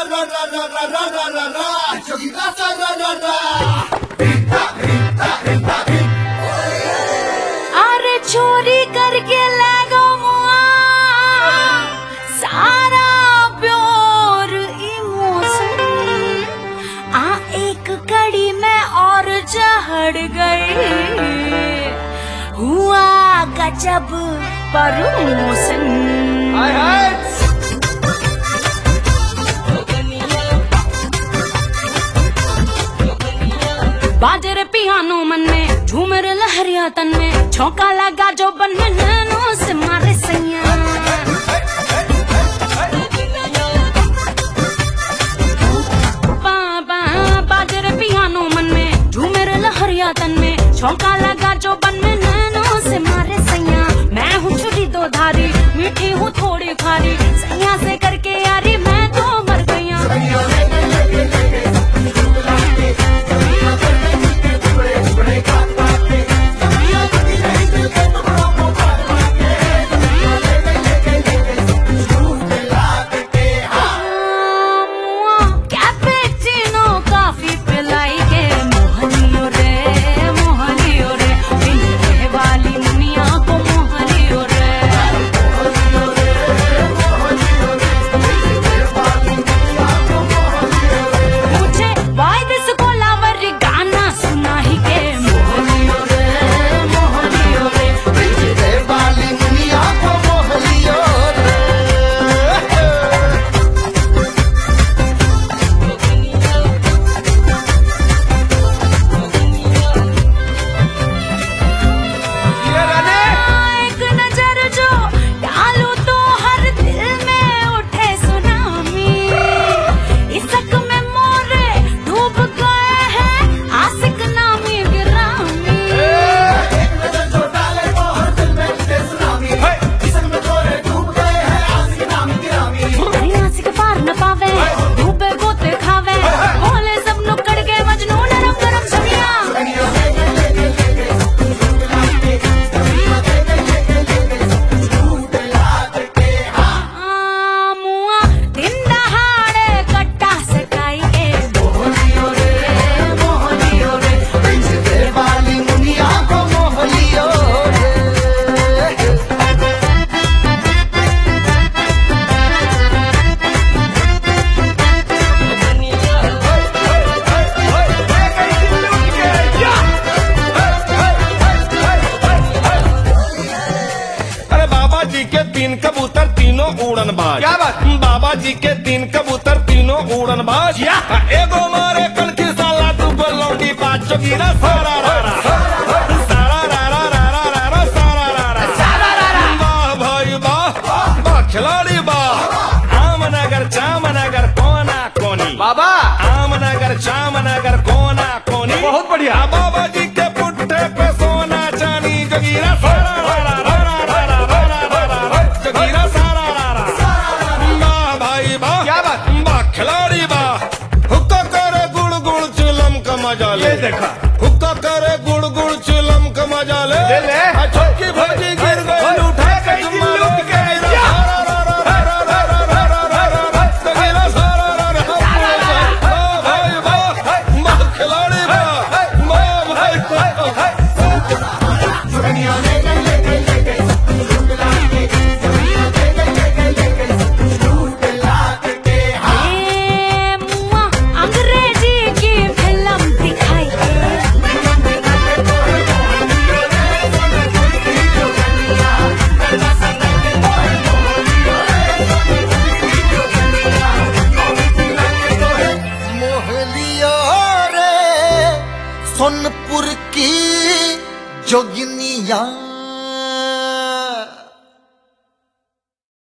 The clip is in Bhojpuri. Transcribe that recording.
अरे चोरी करके ले गो सारा प्योर इमोशन आ एक कड़ी में और चढ़ गई हुआ गजब प्रमोशन। बाजरे पियानो मन में झूमर लहरिया तन में छौका लगा जो बन में नैनो से मारे सैया। बाजरे पियानो मन में झूमर लहरिया तन में छौका लगा जो बन में नैनो से मारे सैया। मैं हूँ छुरी दो धारी मीठी हूँ थोड़ी खारी सैया से करके यारी मैं तो मर गया। तीन कबूतर तीनों उड़न बाज। क्या बात? बाबा जी के तीन कबूतर तीनों उड़न बाज। एगो मारे कनखी साला तू लौंडी पाँच चौकीरा सारा रारा सारा रारा रारा रारा सारा रारा। वाह भाई वाह खिलाड़ी वाह। आमनगर चामनगर कोना कोनी बाबा आमनगर चामनगर कोना कोनी बहुत बढ़िया। बाबा जी के पुट्ठे पे सोना चांदी जगीरा सारा रारा खिलाड़ी बा। हुक्का करे गुड़ गुड़ चुलम का मजा ले। देखा हुक्का करे गुड़ गुड़ चुलम का मजा ले। चौकी भजी गिर गई उठा के लूट के खिलाड़ी सोनपुर की जोगिनिया।